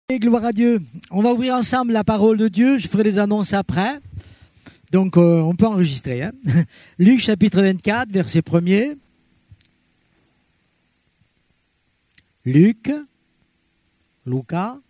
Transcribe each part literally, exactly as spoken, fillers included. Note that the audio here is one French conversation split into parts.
Et gloire à Dieu. On va ouvrir ensemble la parole de Dieu. Je ferai des annonces après. Donc, euh, on peut enregistrer. Hein. Luc chapitre vingt-quatre, verset premier. Luc. Luca.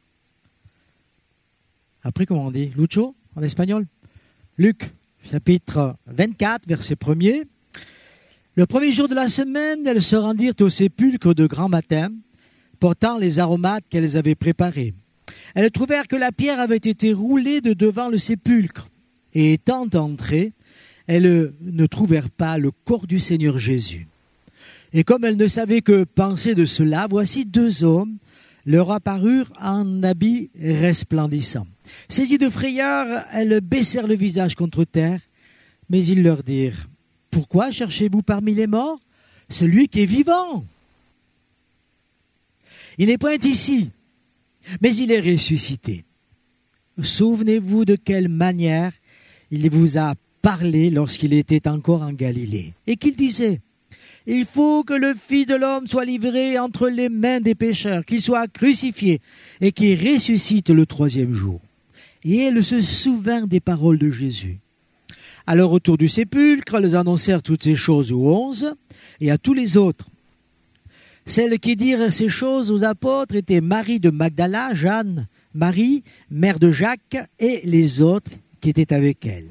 Après, comment on dit? Lucho, en espagnol. Luc chapitre vingt-quatre, verset premier. Le premier jour de la semaine, elles se rendirent au sépulcre de grand matin, portant les aromates qu'elles avaient préparés. Elles trouvèrent que la pierre avait été roulée de devant le sépulcre. Et étant entrées, elles ne trouvèrent pas le corps du Seigneur Jésus. Et comme elles ne savaient que penser de cela, voici deux hommes leur apparurent en habits resplendissants. Saisies de frayeur, elles baissèrent le visage contre terre, mais ils leur dirent: « Pourquoi cherchez-vous parmi les morts celui qui est vivant? Il n'est point ici, mais il est ressuscité. Souvenez-vous de quelle manière il vous a parlé lorsqu'il était encore en Galilée, et qu'il disait: il faut que le Fils de l'homme soit livré entre les mains des pécheurs, qu'il soit crucifié et qu'il ressuscite le troisième jour. » Et elles se souvinrent des paroles de Jésus. Alors autour du sépulcre, elles annoncèrent toutes ces choses aux onze et à tous les autres. Celles qui dirent ces choses aux apôtres étaient Marie de Magdala, Jeanne, Marie, mère de Jacques, et les autres qui étaient avec elle.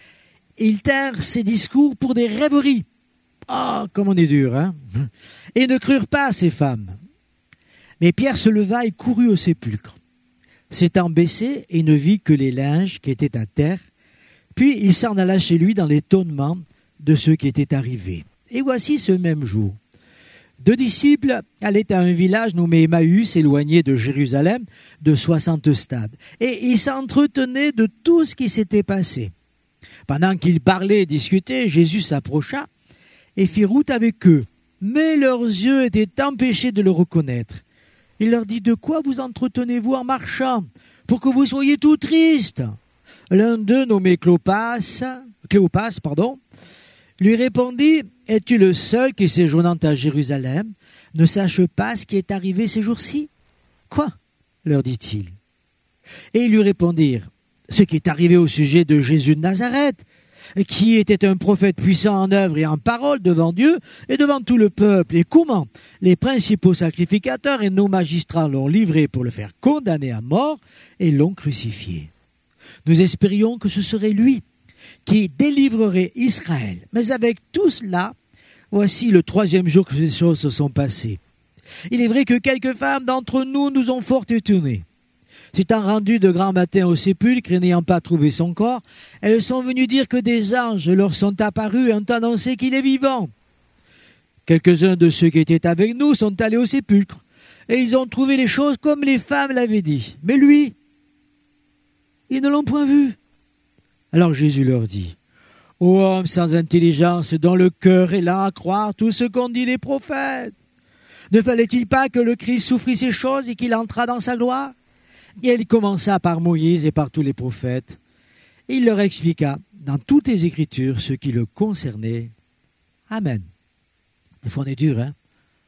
Ils tinrent ces discours pour des rêveries. Ah, oh, comme on est dur, hein? Et ne crurent pas à ces femmes. Mais Pierre se leva et courut au sépulcre. S'étant baissé, il ne vit que les linges qui étaient à terre. Puis il s'en alla chez lui dans l'étonnement de ceux qui étaient arrivés. Et voici ce même jour. Deux disciples allaient à un village nommé Emmaüs, éloigné de Jérusalem, de soixante stades. Et ils s'entretenaient de tout ce qui s'était passé. Pendant qu'ils parlaient et discutaient, Jésus s'approcha et fit route avec eux. Mais leurs yeux étaient empêchés de le reconnaître. Il leur dit: « De quoi vous entretenez-vous en marchant, pour que vous soyez tout tristes ?» L'un d'eux, nommé Cléopas, Cléopas, pardon, lui répondit: « Es-tu le seul qui, séjournant à Jérusalem, ne sache pas ce qui est arrivé ces jours-ci ?» « Quoi ?» leur dit-il. Et ils lui répondirent: « Ce qui est arrivé au sujet de Jésus de Nazareth, qui était un prophète puissant en œuvre et en parole devant Dieu et devant tout le peuple, et comment les principaux sacrificateurs et nos magistrats l'ont livré pour le faire condamner à mort et l'ont crucifié. Nous espérions que ce serait lui qui délivrerait Israël. Mais avec tout cela, voici le troisième jour que ces choses se sont passées. Il est vrai que quelques femmes d'entre nous nous ont fort étonnés. S'étant rendues de grand matin au sépulcre et n'ayant pas trouvé son corps, elles sont venues dire que des anges leur sont apparus et ont annoncé qu'il est vivant. Quelques-uns de ceux qui étaient avec nous sont allés au sépulcre et ils ont trouvé les choses comme les femmes l'avaient dit. Mais lui, ils ne l'ont point vu. Alors Jésus leur dit: « Ô homme sans intelligence, dont le cœur est lent à croire tout ce qu'ont dit les prophètes, ne fallait-il pas que le Christ souffrit ces choses et qu'il entrât dans sa gloire ?» Et il commença par Moïse et par tous les prophètes. Et il leur expliqua dans toutes les Écritures ce qui le concernait. Amen. Des fois on est dur, hein?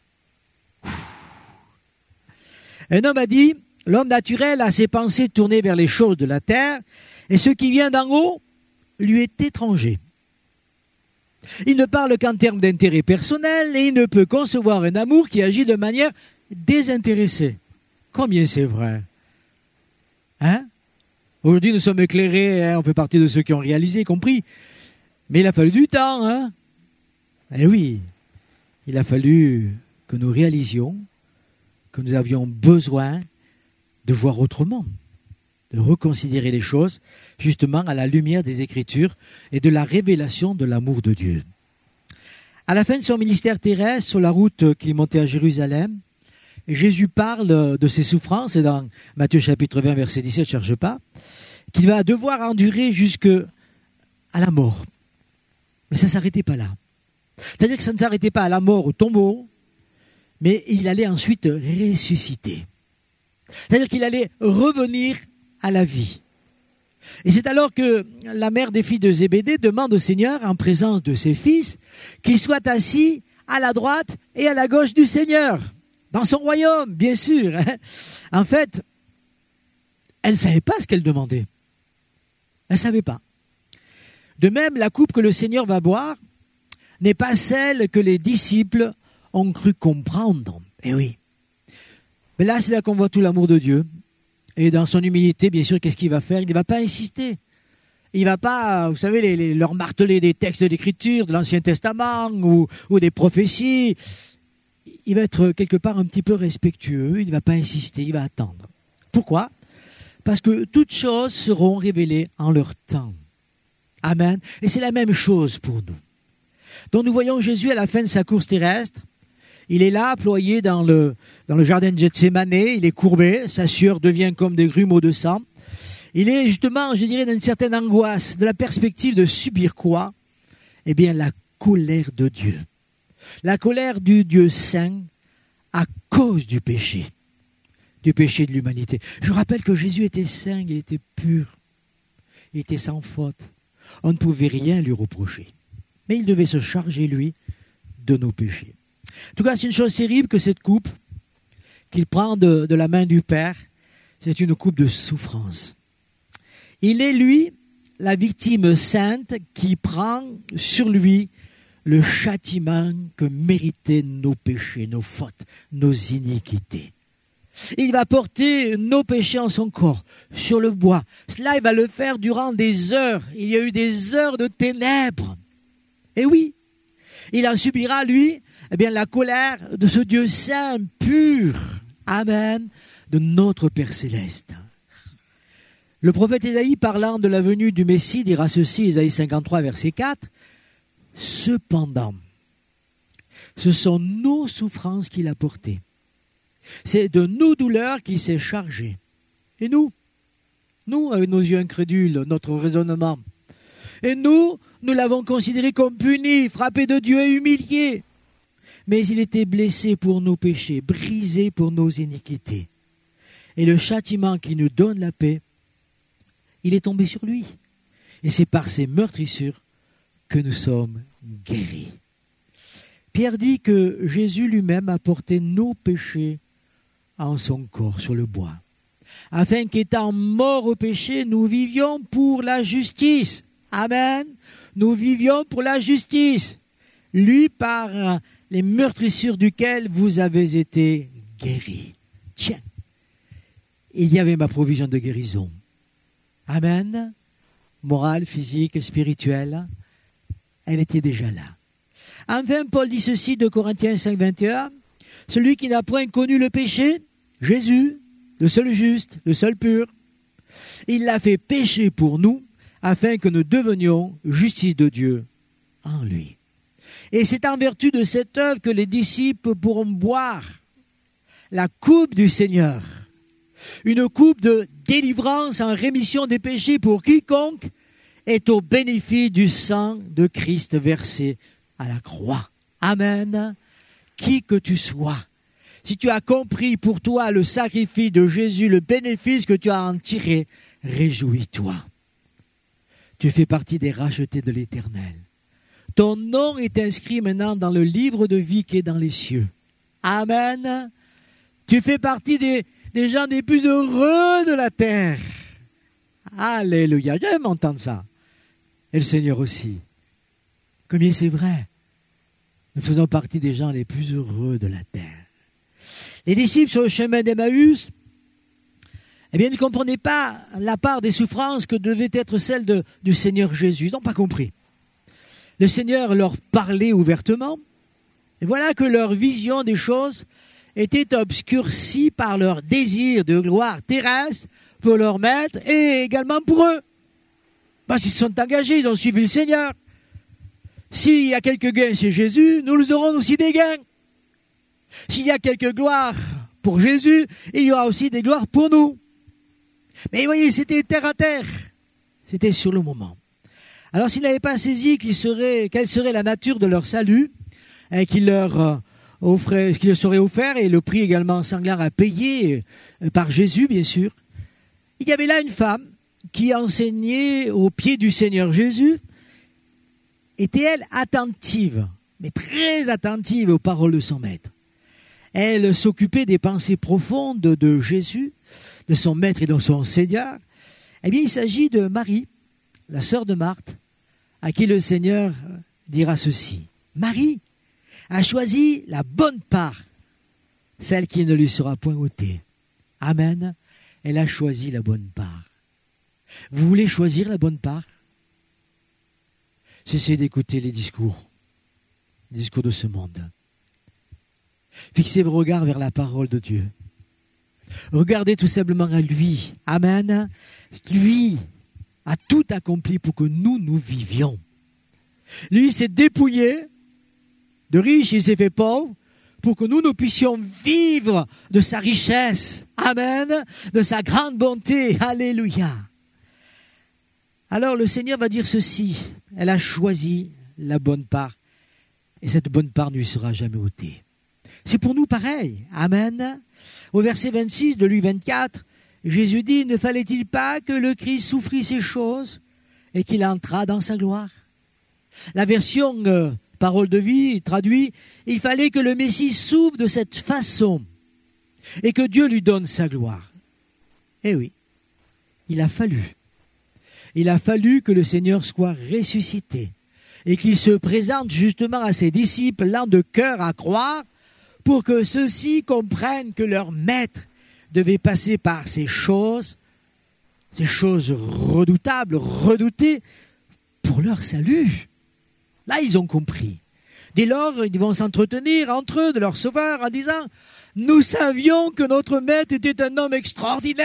Un homme a dit: l'homme naturel a ses pensées tournées vers les choses de la terre, et ce qui vient d'en haut lui est étranger. Il ne parle qu'en termes d'intérêt personnel et il ne peut concevoir un amour qui agit de manière désintéressée. Combien c'est vrai? Hein? Aujourd'hui, nous sommes éclairés, hein, on fait partie de ceux qui ont réalisé, compris. Mais il a fallu du temps. Hein? Eh oui, il a fallu que nous réalisions que nous avions besoin de voir autrement, de reconsidérer les choses, justement à la lumière des Écritures et de la révélation de l'amour de Dieu. À la fin de son ministère terrestre, sur la route qui montait à Jérusalem, Jésus parle de ses souffrances, et dans Matthieu chapitre vingt, verset dix-sept, je ne cherche pas, qu'il va devoir endurer jusqu'à la mort. Mais ça ne s'arrêtait pas là. C'est-à-dire que ça ne s'arrêtait pas à la mort au tombeau, mais il allait ensuite ressusciter. C'est-à-dire qu'il allait revenir à la vie. Et c'est alors que la mère des filles de Zébédée demande au Seigneur, en présence de ses fils, qu'il soit assis à la droite et à la gauche du Seigneur. Dans son royaume, bien sûr. En fait, elle ne savait pas ce qu'elle demandait. Elle ne savait pas. De même, la coupe que le Seigneur va boire n'est pas celle que les disciples ont cru comprendre. Eh oui. Mais là, c'est là qu'on voit tout l'amour de Dieu. Et dans son humilité, bien sûr, qu'est-ce qu'il va faire? Il ne va pas insister. Il ne va pas, vous savez, les, les, leur marteler des textes d'écriture de l'Ancien Testament ou, ou des prophéties. Il va être quelque part un petit peu respectueux. Il ne va pas insister, il va attendre. Pourquoi? Parce que toutes choses seront révélées en leur temps. Amen. Et c'est la même chose pour nous. Donc nous voyons Jésus à la fin de sa course terrestre. Il est là, ployé dans le, dans le jardin de Gethsémane. Il est courbé. Sa sueur devient comme des grumeaux de sang. Il est justement, je dirais, dans une certaine angoisse de la perspective de subir quoi? Eh bien, la colère de Dieu. La colère du Dieu saint à cause du péché. Du péché de l'humanité. Je rappelle que Jésus était saint, il était pur. Il était sans faute. On ne pouvait rien lui reprocher. Mais il devait se charger, lui, de nos péchés. En tout cas, c'est une chose terrible que cette coupe qu'il prend de, de la main du Père, c'est une coupe de souffrance. Il est, lui, la victime sainte qui prend sur lui le châtiment que méritaient nos péchés, nos fautes, nos iniquités. Il va porter nos péchés en son corps, sur le bois. Cela, il va le faire durant des heures. Il y a eu des heures de ténèbres. Et oui, il en subira, lui, eh bien, la colère de ce Dieu saint, pur, amen, de notre Père céleste. Le prophète Ésaïe, parlant de la venue du Messie, dira ceci, Ésaïe cinquante-trois, verset quatre, « Cependant, ce sont nos souffrances qu'il a portées. C'est de nos douleurs qu'il s'est chargé. » Et nous, nous, avec nos yeux incrédules, notre raisonnement, et nous, nous l'avons considéré comme puni, frappé de Dieu et humilié. Mais il était blessé pour nos péchés, brisé pour nos iniquités. Et le châtiment qui nous donne la paix, il est tombé sur lui. Et c'est par ses meurtrissures que nous sommes guéris. Pierre dit que Jésus lui-même a porté nos péchés en son corps sur le bois, afin qu'étant morts au péché, nous vivions pour la justice. Amen. Nous vivions pour la justice. Lui, par les meurtrissures duquel vous avez été guéris. Tiens, il y avait ma provision de guérison. Amen. Morale, physique, spirituelle, elle était déjà là. Enfin, Paul dit ceci de Corinthiens cinq, vingt et un. Celui qui n'a point connu le péché, Jésus, le seul juste, le seul pur, il l'a fait pécher pour nous, afin que nous devenions justice de Dieu en lui. Et c'est en vertu de cette œuvre que les disciples pourront boire la coupe du Seigneur. Une coupe de délivrance en rémission des péchés pour quiconque est au bénéfice du sang de Christ versé à la croix. Amen. Qui que tu sois, si tu as compris pour toi le sacrifice de Jésus, le bénéfice que tu as en tiré, réjouis-toi. Tu fais partie des rachetés de l'Éternel. Ton nom est inscrit maintenant dans le livre de vie qui est dans les cieux. Amen. Tu fais partie des, des gens les plus heureux de la terre. Alléluia. J'aime entendre ça. Et le Seigneur aussi. Combien c'est vrai. Nous faisons partie des gens les plus heureux de la terre. Les disciples sur le chemin d'Emmaüs, eh bien, ils ne comprenaient pas la part des souffrances que devait être celle de, du Seigneur Jésus. Ils n'ont pas compris. Le Seigneur leur parlait ouvertement. Et voilà que leur vision des choses était obscurcie par leur désir de gloire terrestre pour leur maître et également pour eux. Parce qu'ils se sont engagés, ils ont suivi le Seigneur. S'il y a quelques gains chez Jésus, nous aurons aussi des gains. S'il y a quelques gloires pour Jésus, il y aura aussi des gloires pour nous. Mais voyez, c'était terre à terre. C'était sur le moment. Alors s'ils n'avaient pas saisi qu'il serait, quelle serait la nature de leur salut, et qu'il leur euh, offrait, qu'il leur serait offert, et le prix également sanglant à payer euh, par Jésus, bien sûr, il y avait là une femme qui enseignait aux pieds du Seigneur Jésus. Était-elle attentive, mais très attentive aux paroles de son maître. Elle s'occupait des pensées profondes de Jésus, de son maître et de son Seigneur, eh bien, il s'agit de Marie, la sœur de Marthe, à qui le Seigneur dira ceci. Marie a choisi la bonne part, celle qui ne lui sera point ôtée. Amen. Elle a choisi la bonne part. Vous voulez choisir la bonne part? Cessez d'écouter les discours, les discours de ce monde. Fixez vos regards vers la parole de Dieu. Regardez tout simplement à lui. Amen. Lui a tout accompli pour que nous, nous vivions. Lui s'est dépouillé de riche, il s'est fait pauvre pour que nous, nous puissions vivre de sa richesse. Amen. De sa grande bonté. Alléluia. Alors le Seigneur va dire ceci. Elle a choisi la bonne part. Et cette bonne part ne lui sera jamais ôtée. C'est pour nous pareil. Amen. Au verset vingt-six de Luc vingt-quatre, Jésus dit, ne fallait-il pas que le Christ souffrit ces choses et qu'il entrât dans sa gloire? La version euh, parole de vie traduit, il fallait que le Messie souffre de cette façon et que Dieu lui donne sa gloire. Eh oui, il a fallu. Il a fallu que le Seigneur soit ressuscité et qu'il se présente justement à ses disciples l'un de cœur à croire pour que ceux-ci comprennent que leur maître devait passer par ces choses, ces choses redoutables, redoutées, pour leur salut. Là, ils ont compris. Dès lors, ils vont s'entretenir entre eux de leur sauveur en disant « Nous savions que notre maître était un homme extraordinaire. »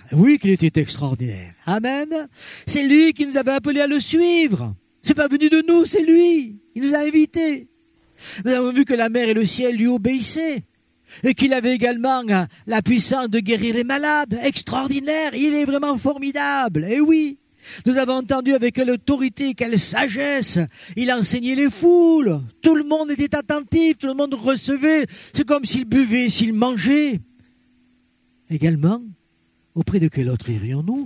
Oui, qu'il était extraordinaire. Amen. C'est lui qui nous avait appelés à le suivre. C'est pas venu de nous, c'est lui. Il nous a invités. Nous avons vu que la mer et le ciel lui obéissaient et qu'il avait également la puissance de guérir les malades. Extraordinaire, il est vraiment formidable. Et oui, nous avons entendu avec quelle autorité, quelle sagesse il enseignait les foules. Tout le monde était attentif, tout le monde recevait. C'est comme s'il buvait, s'il mangeait. Également, auprès de quel autre irions-nous?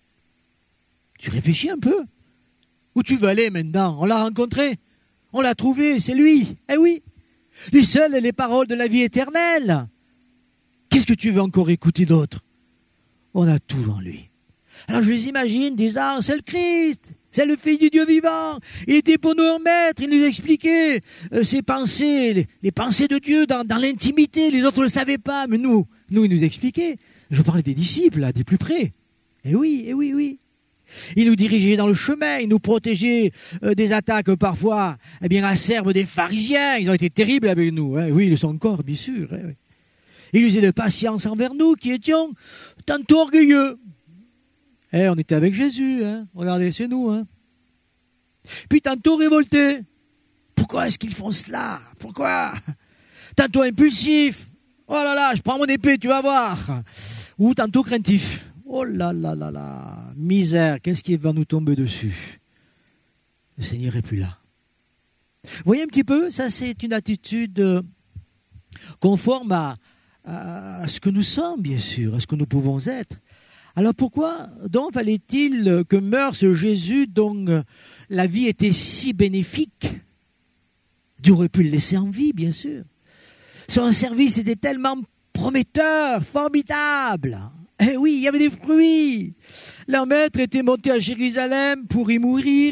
Tu réfléchis un peu? Où tu veux aller maintenant? On l'a rencontré. On l'a trouvé, c'est lui. Eh oui, lui seul est les paroles de la vie éternelle. Qu'est-ce que tu veux encore écouter d'autre? On a tout en lui. Alors je les imagine disant, c'est le Christ, c'est le Fils du Dieu vivant. Il était pour nous un maître, il nous expliquait euh, ses pensées, les, les pensées de Dieu dans, dans l'intimité. Les autres ne le savaient pas, mais nous, nous, il nous expliquait. Je parlais des disciples, là, des plus près. Eh oui, eh oui, oui. Il nous dirigeait dans le chemin, il nous protégeait euh, des attaques parfois eh bien, acerbes des pharisiens. Ils ont été terribles avec nous. Hein. Oui, ils le sont encore, bien sûr. Hein, oui. Il usait de patience envers nous qui étions tantôt orgueilleux. Eh, on était avec Jésus. Hein. Regardez, c'est nous. Hein. Puis tantôt révoltés. Pourquoi est-ce qu'ils font cela? Pourquoi? Tantôt impulsifs. Oh là là, je prends mon épée, tu vas voir. Ou tantôt craintifs. Oh là là là là, misère, qu'est-ce qui va nous tomber dessus? Le Seigneur n'est plus là. Vous voyez un petit peu, ça c'est une attitude conforme à, à, à ce que nous sommes, bien sûr, à ce que nous pouvons être. Alors pourquoi donc fallait-il que meure ce Jésus dont la vie était si bénéfique? Dieu aurait pu le laisser en vie, bien sûr. Son service était tellement prometteur, formidable. Eh oui, il y avait des fruits. Leur maître était monté à Jérusalem pour y mourir.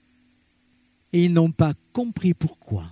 Et ils n'ont pas compris pourquoi.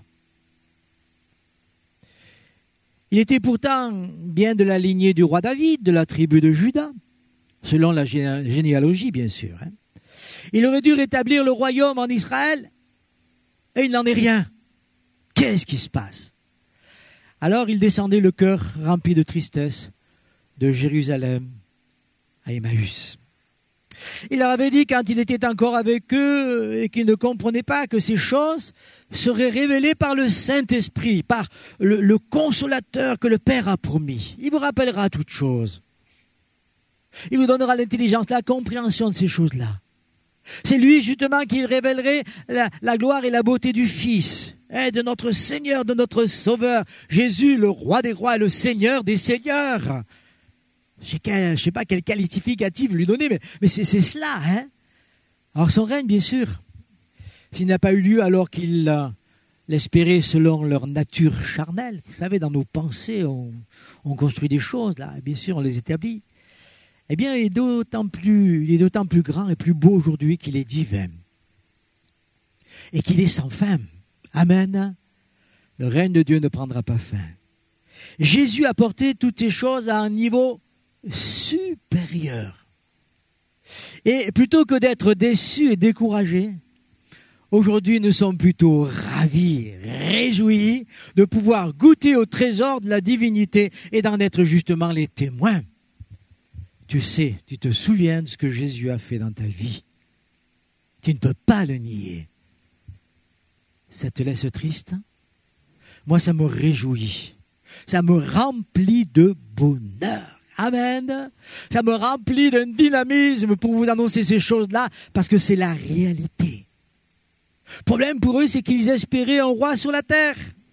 Il était pourtant bien de la lignée du roi David, de la tribu de Juda, selon la gé- généalogie, bien sûr. Hein. Il aurait dû rétablir le royaume en Israël, et il n'en est rien. Qu'est-ce qui se passe? Alors il descendait le cœur rempli de tristesse de Jérusalem à Emmaüs. Il leur avait dit quand il était encore avec eux et qu'ils ne comprenaient pas que ces choses seraient révélées par le Saint-Esprit, par le, le consolateur que le Père a promis. Il vous rappellera toutes choses. Il vous donnera l'intelligence, la compréhension de ces choses-là. C'est lui justement qui révélerait la, la gloire et la beauté du Fils, hein, de notre Seigneur, de notre Sauveur, Jésus, le Roi des rois et le Seigneur des seigneurs. Je ne sais pas quel qualificatif lui donner, mais, mais c'est, c'est cela. Hein. Alors son règne, bien sûr, s'il n'a pas eu lieu alors qu'il euh, l'espérait selon leur nature charnelle. Vous savez, dans nos pensées, on, on construit des choses, là, et bien sûr, on les établit. eh bien, il est d'autant plus, il est d'autant plus grand et plus beau aujourd'hui qu'il est divin et qu'il est sans fin. Amen. Le règne de Dieu ne prendra pas fin. Jésus a porté toutes ces choses à un niveau supérieur. Et plutôt que d'être déçus et découragés, aujourd'hui nous sommes plutôt ravis, réjouis de pouvoir goûter au trésor de la divinité et d'en être justement les témoins. Tu sais, tu te souviens de ce que Jésus a fait dans ta vie. Tu ne peux pas le nier. Ça te laisse triste? Moi, ça me réjouit. Ça me remplit de bonheur. Amen. Ça me remplit d'un dynamisme pour vous annoncer ces choses-là, parce que c'est la réalité. Le problème pour eux, c'est qu'ils espéraient un roi sur la terre.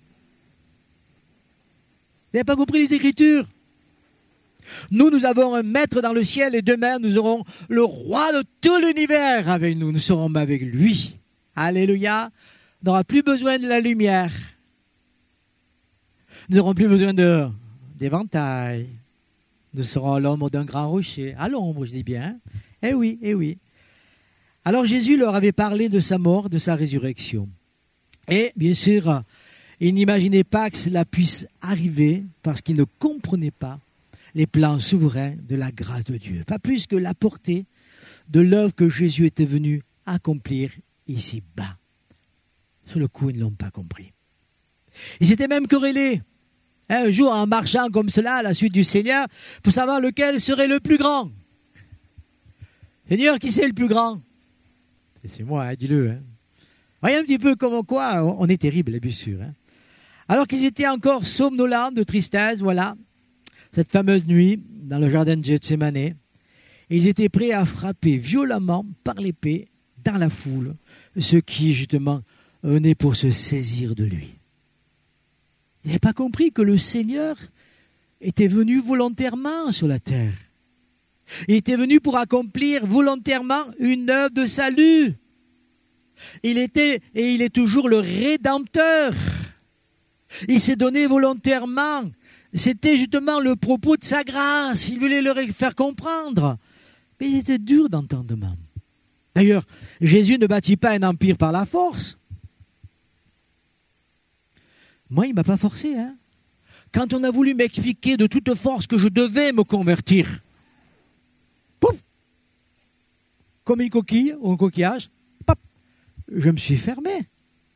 Vous n'avez pas compris les Écritures? Nous, nous avons un maître dans le ciel et demain, nous aurons le roi de tout l'univers avec nous. Nous serons avec lui. Alléluia. On n'aura plus besoin de la lumière. Nous n'aurons plus besoin de, d'éventail. Nous serons à l'ombre d'un grand rocher. À l'ombre, je dis bien. Eh oui, eh oui. Alors Jésus leur avait parlé de sa mort, de sa résurrection. Et bien sûr, ils n'imaginaient pas que cela puisse arriver parce qu'ils ne comprenaient pas les plans souverains de la grâce de Dieu. Pas plus que la portée de l'œuvre que Jésus était venu accomplir ici-bas. Sur le coup, ils ne l'ont pas compris. Ils étaient même querellés. Un jour, en marchant comme cela à la suite du Seigneur, pour savoir lequel serait le plus grand. Seigneur, qui c'est le plus grand? C'est moi, hein, dis-le. Hein. Voyez un petit peu comment quoi, on est terrible, bien sûr. Hein. Alors qu'ils étaient encore somnolents de tristesse, voilà, cette fameuse nuit, dans le jardin de Gethsémanée, ils étaient prêts à frapper violemment par l'épée dans la foule, ceux qui, justement, venaient pour se saisir de lui. Ils n'avaient pas compris que le Seigneur était venu volontairement sur la terre. Il était venu pour accomplir volontairement une œuvre de salut. Il était et il est toujours le Rédempteur. Il s'est donné volontairement. C'était justement le propos de sa grâce. Il voulait leur faire comprendre. Mais il était dur d'entendement. D'ailleurs, Jésus ne bâtit pas un empire par la force. Moi, il ne m'a pas forcé. Hein. Quand on a voulu m'expliquer de toute force que je devais me convertir, pouf, comme une coquille ou un coquillage, pop, je me suis fermé.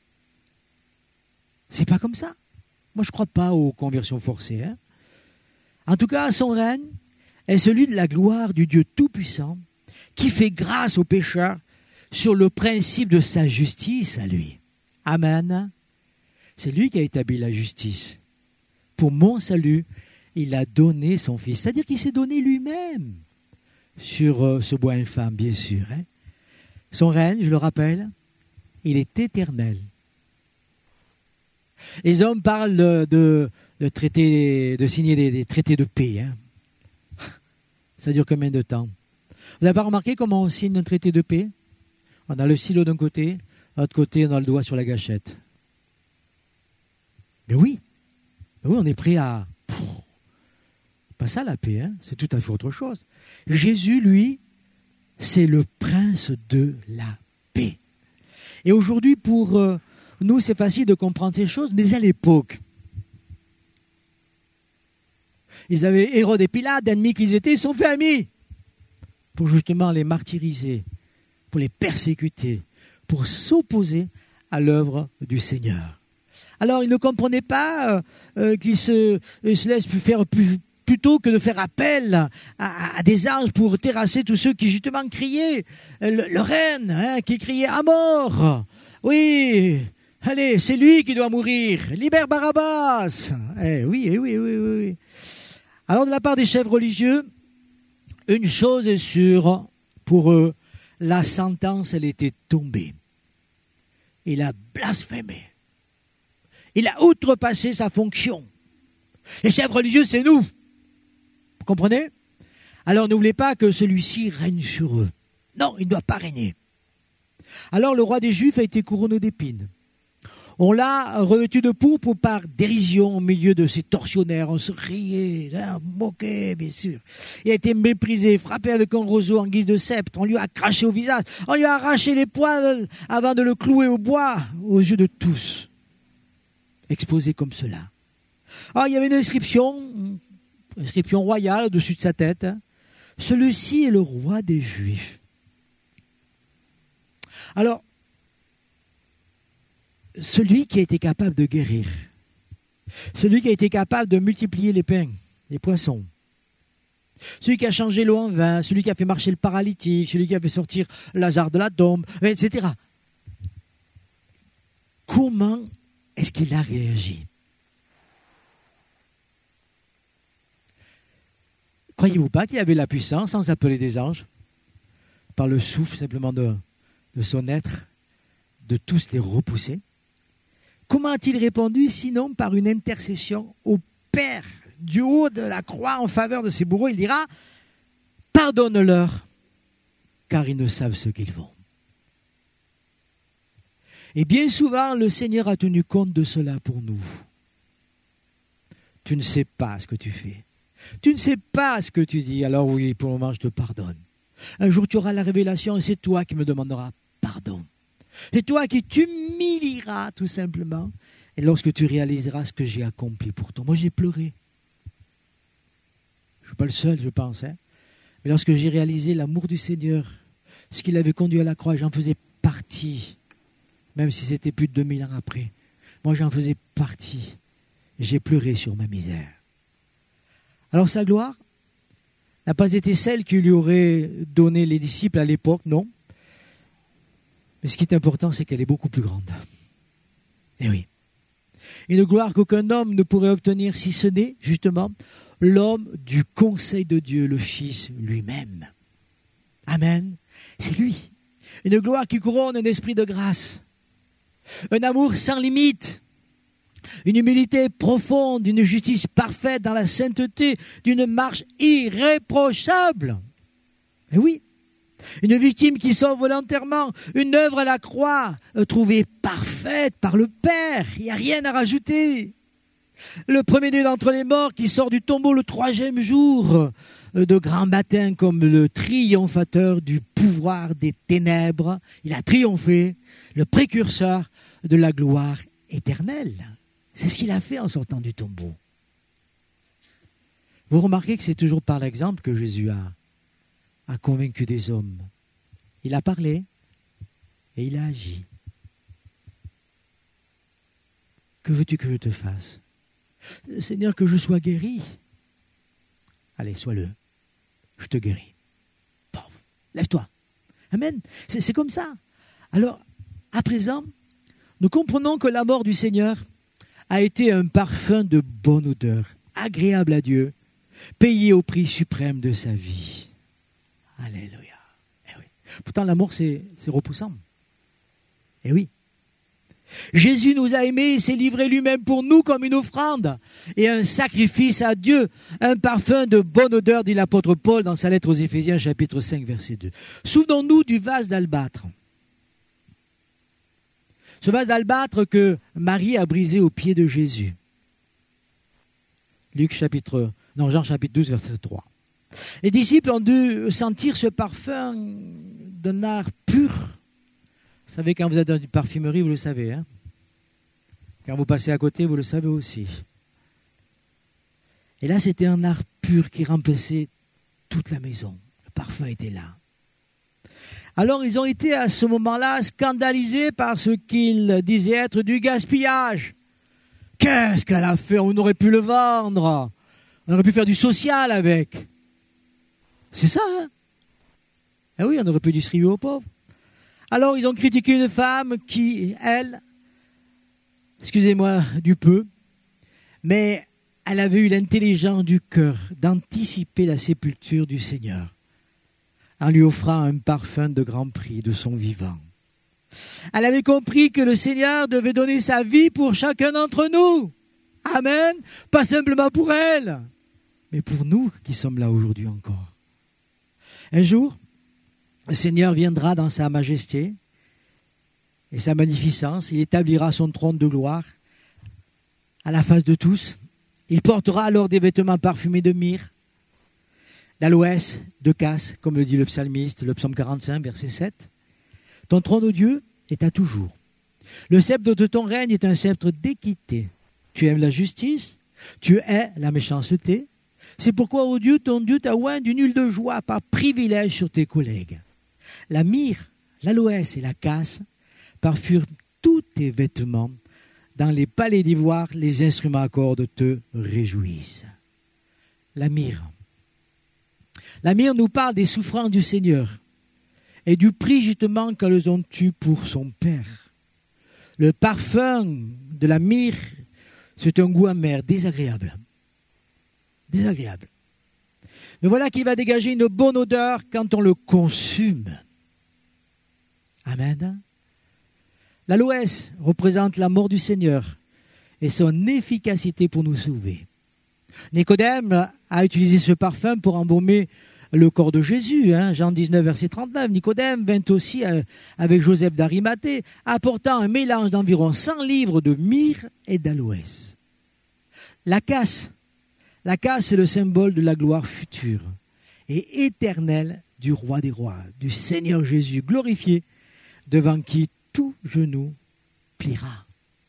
C'est pas comme ça. Moi, je ne crois pas aux conversions forcées. Hein. En tout cas, son règne est celui de la gloire du Dieu Tout-Puissant qui fait grâce aux pécheurs sur le principe de sa justice à lui. Amen. C'est lui qui a établi la justice. Pour mon salut, il a donné son Fils. C'est-à-dire qu'il s'est donné lui-même sur euh, ce bois infâme, bien sûr. Hein. Son règne, je le rappelle, il est éternel. Les hommes parlent de, de, de, traiter, de signer des, des traités de paix. Hein. Ça dure combien de temps? Vous n'avez pas remarqué comment on signe un traité de paix? On a le stylo d'un côté, de l'autre côté, on a le doigt sur la gâchette. Mais oui, mais oui, on est prêt à... Pff, pas ça la paix, hein, c'est tout à fait autre chose. Jésus, lui, c'est le prince de la paix. Et aujourd'hui, pour euh, nous, c'est facile de comprendre ces choses, mais à l'époque, ils avaient Hérode et Pilate, ennemis qu'ils étaient, ils sont fait amis pour justement les martyriser, pour les persécuter, pour s'opposer à l'œuvre du Seigneur. Alors, ils ne comprenaient pas euh, qu'ils se, se laissent faire plus, plutôt que de faire appel à, à, à des anges pour terrasser tous ceux qui justement criaient, le, le reine hein, qui criait à mort. Oui, allez, c'est lui qui doit mourir. Libère Barabbas. Eh, oui, oui, oui, oui, oui. Alors, de la part des chefs religieux, une chose est sûre, pour eux, la sentence, elle était tombée. Il a blasphémé. Il a outrepassé sa fonction. Les chefs religieux, c'est nous. Vous comprenez? Alors, ne voulez pas que celui-ci règne sur eux. Non, il ne doit pas régner. Alors, le roi des Juifs a été couronné d'épines. On l'a revêtu de pourpre par dérision au milieu de ces tortionnaires. On se riait, hein, moquait, bien sûr. Il a été méprisé, frappé avec un roseau en guise de sceptre. On lui a craché au visage. On lui a arraché les poings avant de le clouer au bois, aux yeux de tous. Exposé comme cela. Ah, il y avait une inscription, une inscription royale au-dessus de sa tête. Celui-ci est le roi des Juifs. Alors, celui qui a été capable de guérir, celui qui a été capable de multiplier les pains, les poissons, celui qui a changé l'eau en vin, celui qui a fait marcher le paralytique, celui qui a fait sortir Lazare de la tombe, et cetera. Comment est-ce qu'il a réagi? Croyez-vous pas qu'il avait la puissance, sans appeler des anges, par le souffle simplement de, de son être, de tous les repousser? Comment a-t-il répondu, sinon par une intercession au Père, du haut de la croix, en faveur de ses bourreaux? Il dira, pardonne-leur, car ils ne savent ce qu'ils font. Et bien souvent, le Seigneur a tenu compte de cela pour nous. Tu ne sais pas ce que tu fais. Tu ne sais pas ce que tu dis. Alors oui, pour le moment, je te pardonne. Un jour, tu auras la révélation et c'est toi qui me demanderas pardon. C'est toi qui t'humilieras tout simplement. Et lorsque tu réaliseras ce que j'ai accompli pour toi. Moi, j'ai pleuré. Je ne suis pas le seul, je pense. Hein. Mais lorsque j'ai réalisé l'amour du Seigneur, ce qu'il avait conduit à la croix, j'en faisais partie. Même si c'était plus de deux mille ans après. Moi, j'en faisais partie. J'ai pleuré sur ma misère. Alors, sa gloire n'a pas été celle qui lui aurait donné les disciples à l'époque, non. Mais ce qui est important, c'est qu'elle est beaucoup plus grande. Eh oui. Une gloire qu'aucun homme ne pourrait obtenir si ce n'est, justement, l'homme du conseil de Dieu, le Fils lui-même. Amen. C'est lui. Une gloire qui couronne un esprit de grâce. Un amour sans limite. Une humilité profonde, une justice parfaite dans la sainteté, d'une marche irréprochable. Eh oui. Une victime qui sauve volontairement, une œuvre à la croix, trouvée parfaite par le Père, il n'y a rien à rajouter. Le premier-né d'entre les morts qui sort du tombeau le troisième jour, de grand matin comme le triomphateur du pouvoir des ténèbres, il a triomphé, le précurseur de la gloire éternelle. C'est ce qu'il a fait en sortant du tombeau. Vous remarquez que c'est toujours par l'exemple que Jésus a a convaincu des hommes. Il a parlé et il a agi. Que veux-tu que je te fasse? Seigneur, que je sois guéri. Allez, sois-le. Je te guéris. Bon, lève-toi. Amen. C'est, c'est comme ça. Alors, à présent, nous comprenons que la mort du Seigneur a été un parfum de bonne odeur, agréable à Dieu, payé au prix suprême de sa vie. Alléluia. Eh oui. Pourtant, la mort, c'est, c'est repoussant. Eh oui. Jésus nous a aimés et s'est livré lui-même pour nous comme une offrande et un sacrifice à Dieu, un parfum de bonne odeur, dit l'apôtre Paul dans sa lettre aux Éphésiens, chapitre cinq, verset deux. Souvenons-nous du vase d'albâtre. Ce vase d'albâtre que Marie a brisé aux pieds de Jésus. Luc chapitre, non, Jean chapitre douze, verset trois. Les disciples ont dû sentir ce parfum d'un art pur. Vous savez, quand vous êtes dans une parfumerie, vous le savez. Hein? Quand vous passez à côté, vous le savez aussi. Et là, c'était un art pur qui remplissait toute la maison. Le parfum était là. Alors, ils ont été à ce moment-là scandalisés par ce qu'ils disaient être du gaspillage. Qu'est-ce qu'elle a fait? On aurait pu le vendre. On aurait pu faire du social avec. C'est ça, hein? Ah oui, on aurait pu distribuer aux pauvres. Alors, ils ont critiqué une femme qui, elle, excusez-moi du peu, mais elle avait eu l'intelligence du cœur d'anticiper la sépulture du Seigneur en lui offrant un parfum de grand prix de son vivant. Elle avait compris que le Seigneur devait donner sa vie pour chacun d'entre nous. Amen. Pas simplement pour elle, mais pour nous qui sommes là aujourd'hui encore. Un jour, le Seigneur viendra dans sa majesté et sa magnificence. Il établira son trône de gloire à la face de tous. Il portera alors des vêtements parfumés de myrrhe, d'aloès, de casses, comme le dit le psalmiste, le psaume quarante-cinq, verset sept. Ton trône, ô Dieu, est à toujours. Le sceptre de ton règne est un sceptre d'équité. Tu aimes la justice, tu hais la méchanceté. C'est pourquoi, ô Dieu, ton Dieu t'a oint d'une huile de joie par privilège sur tes collègues. La myrrhe, l'aloès et la casse parfurent tous tes vêtements. Dans les palais d'ivoire, les instruments à cordes te réjouissent. La myrrhe. La myrrhe nous parle des souffrances du Seigneur et du prix justement qu'elles ont eu pour son Père. Le parfum de la myrrhe, c'est un goût amer, désagréable. Désagréable. Mais voilà qu'il va dégager une bonne odeur quand on le consume. Amen. L'aloès représente la mort du Seigneur et son efficacité pour nous sauver. Nicodème a utilisé ce parfum pour embaumer le corps de Jésus. Hein, Jean dix-neuf, verset trente-neuf. Nicodème vint aussi euh, avec Joseph d'Arimathée, apportant un mélange d'environ cent livres de myrrhe et d'aloès. La casse, la casse est le symbole de la gloire future et éternelle du roi des rois, du Seigneur Jésus, glorifié, devant qui tout genou pliera.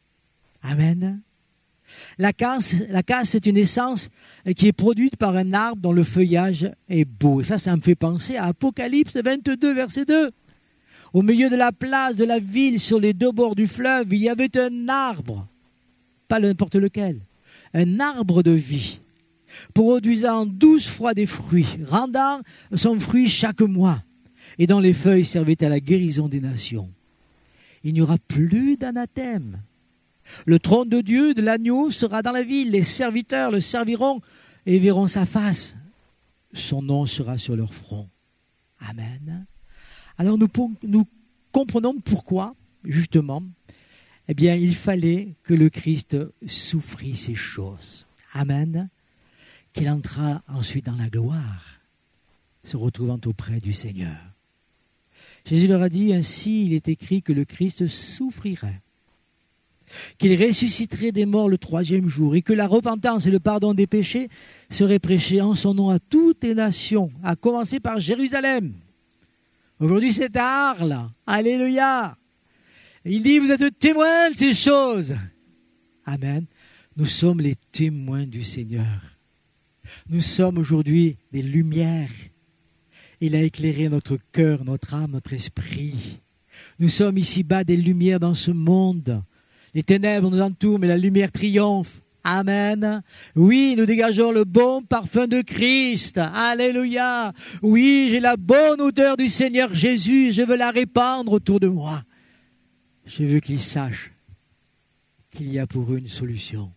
Amen. La casse, la casse est une essence qui est produite par un arbre dont le feuillage est beau. Et ça, ça me fait penser à Apocalypse vingt-deux, verset deux. Au milieu de la place de la ville, sur les deux bords du fleuve, il y avait un arbre, pas n'importe lequel, un arbre de vie, produisant douze fois des fruits, rendant son fruit chaque mois, et dont les feuilles servaient à la guérison des nations. Il n'y aura plus d'anathème. Le trône de Dieu, de l'agneau, sera dans la ville. Les serviteurs le serviront et verront sa face. Son nom sera sur leur front. Amen. Alors nous, nous comprenons pourquoi, justement, eh bien, il fallait que le Christ souffrit ces choses. Amen. Qu'il entra ensuite dans la gloire, se retrouvant auprès du Seigneur. Jésus leur a dit, ainsi il est écrit que le Christ souffrirait, qu'il ressusciterait des morts le troisième jour et que la repentance et le pardon des péchés seraient prêchés en son nom à toutes les nations, à commencer par Jérusalem. Aujourd'hui c'est à Arles. Alléluia. Il dit, vous êtes témoins de ces choses. Amen. Nous sommes les témoins du Seigneur. Nous sommes aujourd'hui des lumières. Il a éclairé notre cœur, notre âme, notre esprit. Nous sommes ici-bas des lumières dans ce monde. Les ténèbres nous entourent, mais la lumière triomphe. Amen. Oui, nous dégageons le bon parfum de Christ. Alléluia. Oui, j'ai la bonne odeur du Seigneur Jésus. Je veux la répandre autour de moi. Je veux qu'ils sachent qu'il y a pour eux une solution.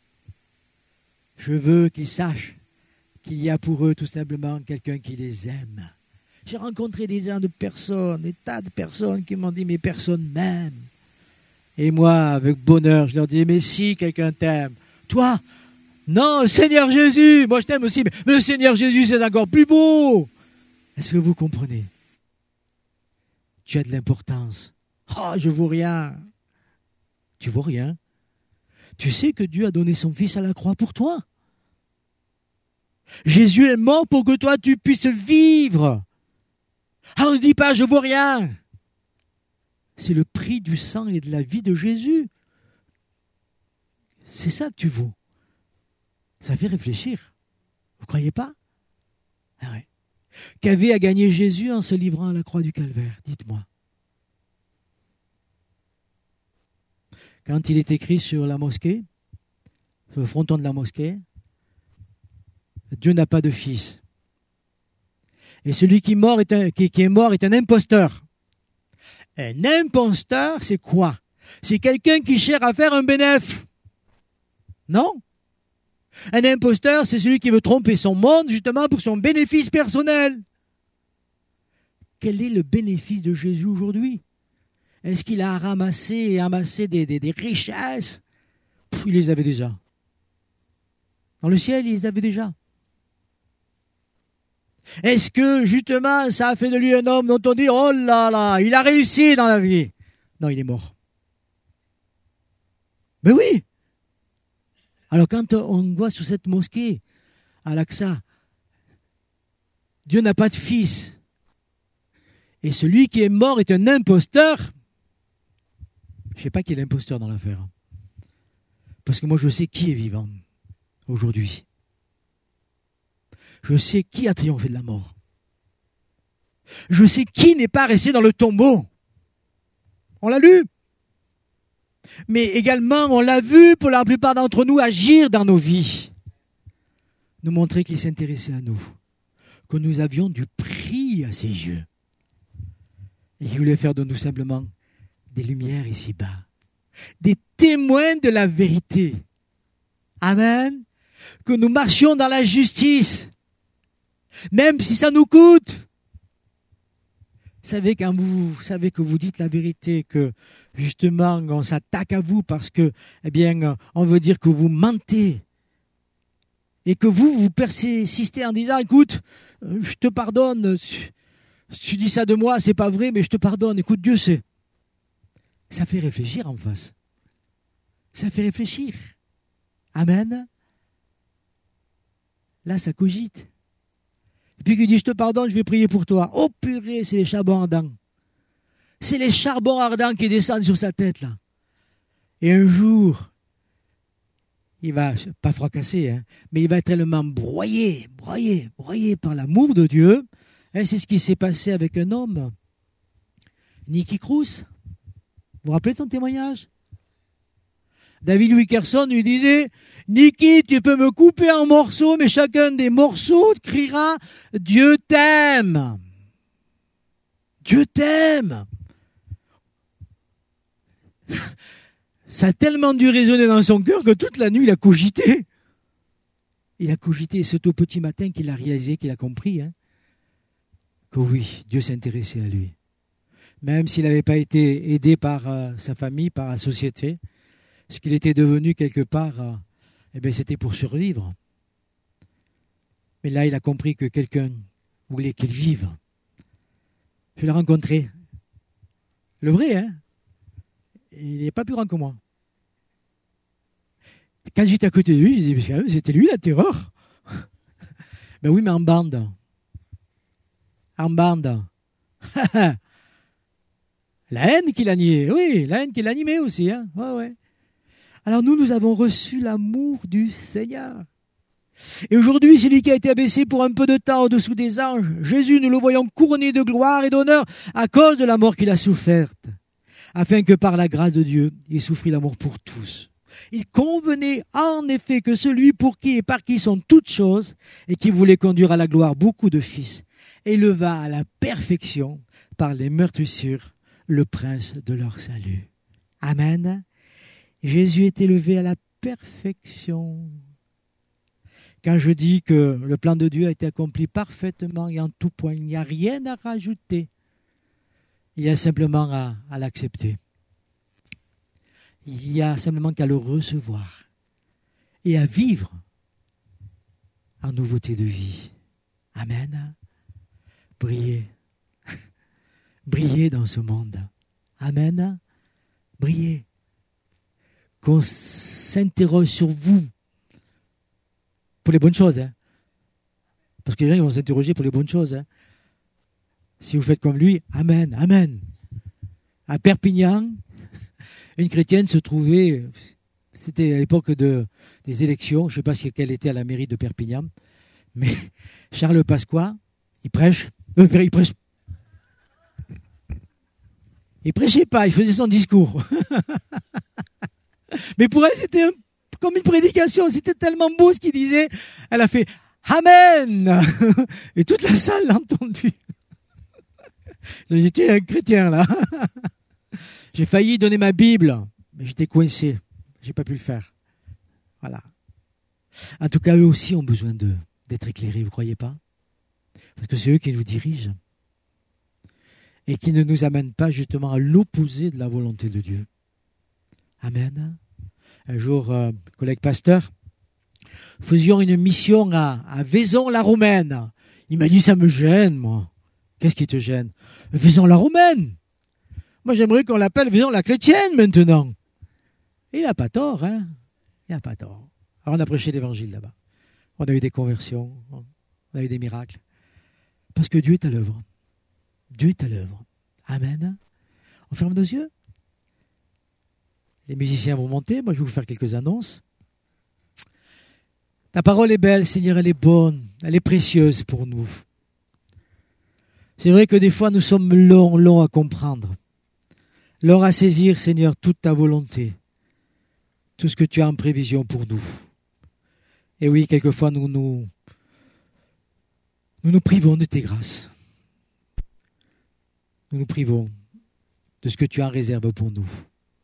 Je veux qu'ils sachent qu'il y a pour eux tout simplement quelqu'un qui les aime. J'ai rencontré des gens de personnes, des tas de personnes qui m'ont dit, mais personne m'aime. Et moi, avec bonheur, je leur dis, mais si quelqu'un t'aime. Toi, non, le Seigneur Jésus, moi je t'aime aussi, mais le Seigneur Jésus, c'est encore plus beau. Est-ce que vous comprenez? Tu as de l'importance. Oh, je vaux rien. Tu vaux rien. Tu sais que Dieu a donné son Fils à la croix pour toi. Jésus est mort pour que toi, tu puisses vivre. Ah, on ne dit pas, je vaux rien. C'est le prix du sang et de la vie de Jésus. C'est ça que tu vaux. Ça fait réfléchir. Vous ne croyez pas? Ah ouais. Qu'avait à gagner Jésus en se livrant à la croix du Calvaire? Dites-moi. Quand il est écrit sur la mosquée, sur le fronton de la mosquée, Dieu n'a pas de fils. Et celui qui est mort est un, qui, qui est mort est un imposteur. Un imposteur, c'est quoi? C'est quelqu'un qui cherche à faire un bénéfice. Non? Un imposteur, c'est celui qui veut tromper son monde justement pour son bénéfice personnel. Quel est le bénéfice de Jésus aujourd'hui? Est-ce qu'il a ramassé et amassé des, des, des richesses? Pff, il les avait déjà. Dans le ciel, il les avait déjà. Est-ce que justement ça a fait de lui un homme dont on dit oh là là, il a réussi dans la vie? Non, il est mort. Mais oui. Alors quand on voit sur cette mosquée, à l'Aqsa, Dieu n'a pas de fils, et celui qui est mort est un imposteur, je ne sais pas qui est l'imposteur dans l'affaire. Parce que moi je sais qui est vivant aujourd'hui. Je sais qui a triomphé de la mort. Je sais qui n'est pas resté dans le tombeau. On l'a lu. Mais également, on l'a vu pour la plupart d'entre nous agir dans nos vies. Nous montrer qu'il s'intéressait à nous. Que nous avions du prix à ses yeux. Et il voulait faire de nous simplement des lumières ici-bas. Des témoins de la vérité. Amen. Que nous marchions dans la justice. Même si ça nous coûte. Vous savez, quand vous, vous savez que vous dites la vérité, que justement on s'attaque à vous parce que, eh bien, on veut dire que vous mentez. Et que vous, vous persistez en disant, écoute, je te pardonne, tu dis ça de moi, c'est pas vrai, mais je te pardonne, écoute, Dieu sait. Ça fait réfléchir en face. Ça fait réfléchir. Amen. Là, ça cogite. Et puis qu'il dit, je te pardonne, je vais prier pour toi. Oh purée, c'est les charbons ardents. C'est les charbons ardents qui descendent sur sa tête, là. Et un jour, il va, pas fracasser, hein, mais il va être tellement broyé, broyé, broyé par l'amour de Dieu. Et c'est ce qui s'est passé avec un homme, Nicky Cruz. Vous vous rappelez de son témoignage? David Wickerson lui disait, Nicky, tu peux me couper en morceaux, mais chacun des morceaux criera, Dieu t'aime. Dieu t'aime. Ça a tellement dû résonner dans son cœur que toute la nuit, il a cogité. Il a cogité, et c'est au petit matin qu'il a réalisé, qu'il a compris, hein, que oui, Dieu s'intéressait à lui. Même s'il n'avait pas été aidé par euh, sa famille, par la société, ce qu'il était devenu quelque part, euh, eh bien, c'était pour survivre. Mais là, il a compris que quelqu'un voulait qu'il vive. Je l'ai rencontré. Le vrai, hein? Il n'est pas plus grand que moi. Quand j'étais à côté de lui, je disais, c'était lui la terreur. Ben oui, mais en bande. En bande. La haine qui l'animait, oui, la haine qui l'animait aussi. Hein? Ouais, ouais. Alors nous, nous avons reçu l'amour du Seigneur. Et aujourd'hui, c'est lui qui a été abaissé pour un peu de temps au-dessous des anges. Jésus, nous le voyons couronné de gloire et d'honneur à cause de la mort qu'il a soufferte, afin que par la grâce de Dieu, il souffrit la mort pour tous. Il convenait en effet que celui pour qui et par qui sont toutes choses, et qui voulait conduire à la gloire beaucoup de fils, éleva à la perfection par les meurtrissures le prince de leur salut. Amen. Jésus est élevé à la perfection. Quand je dis que le plan de Dieu a été accompli parfaitement et en tout point, il n'y a rien à rajouter. Il y a simplement à, à l'accepter. Il y a simplement qu'à le recevoir et à vivre en nouveauté de vie. Amen. Brillez. Brillez dans ce monde. Amen. Brillez. Qu'on s'interroge sur vous pour les bonnes choses. Hein. Parce que les gens ils vont s'interroger pour les bonnes choses. Hein. Si vous faites comme lui, amen, amen. À Perpignan, une chrétienne se trouvait, c'était à l'époque de, des élections, je ne sais pas si quelle était à la mairie de Perpignan, mais Charles Pasqua, il prêche, euh, il prêche, il prêchait pas, il faisait son discours. Mais pour elle, c'était un, comme une prédication. C'était tellement beau ce qu'il disait. Elle a fait « Amen !» Et toute la salle l'a entendu. J'étais un chrétien, là. J'ai failli donner ma Bible, mais j'étais coincé. J'ai pas pu le faire. Voilà. En tout cas, eux aussi ont besoin de, d'être éclairés, vous ne croyez pas? Parce que c'est eux qui nous dirigent. Et qui ne nous amènent pas justement à l'opposé de la volonté de Dieu. Amen. Un jour, euh, collègue pasteur, faisions une mission à, à Vaison-la-Romaine. Il m'a dit, ça me gêne, moi. Qu'est-ce qui te gêne? Vaison-la-Romaine. Moi, j'aimerais qu'on l'appelle Vaison-la-Chrétienne maintenant. Et il n'a pas tort, hein. Il n'a pas tort. Alors on a prêché l'évangile là-bas. On a eu des conversions, on a eu des miracles. Parce que Dieu est à l'œuvre. Dieu est à l'œuvre. Amen. On ferme nos yeux. Les musiciens vont monter. Moi, je vais vous faire quelques annonces. Ta parole est belle, Seigneur, elle est bonne, elle est précieuse pour nous. C'est vrai que des fois, nous sommes longs, longs à comprendre. Longs à saisir, Seigneur, toute ta volonté. Tout ce que tu as en prévision pour nous. Et oui, quelquefois, nous nous, nous, nous privons de tes grâces. Nous nous privons de ce que tu as en réserve pour nous.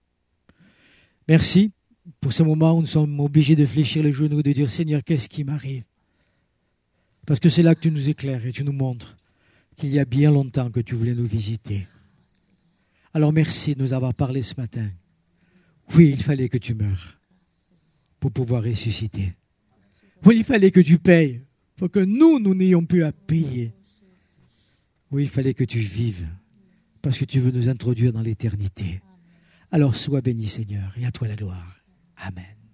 Merci pour ce moment où nous sommes obligés de fléchir les genoux et de dire, Seigneur, qu'est-ce qui m'arrive? Parce que c'est là que tu nous éclaires et tu nous montres qu'il y a bien longtemps que tu voulais nous visiter. Alors merci de nous avoir parlé ce matin. Oui, il fallait que tu meures pour pouvoir ressusciter. Oui, il fallait que tu payes pour que nous, nous n'ayons plus à payer. Oui, il fallait que tu vives parce que tu veux nous introduire dans l'éternité. Alors sois béni, Seigneur, et à toi la gloire. Amen.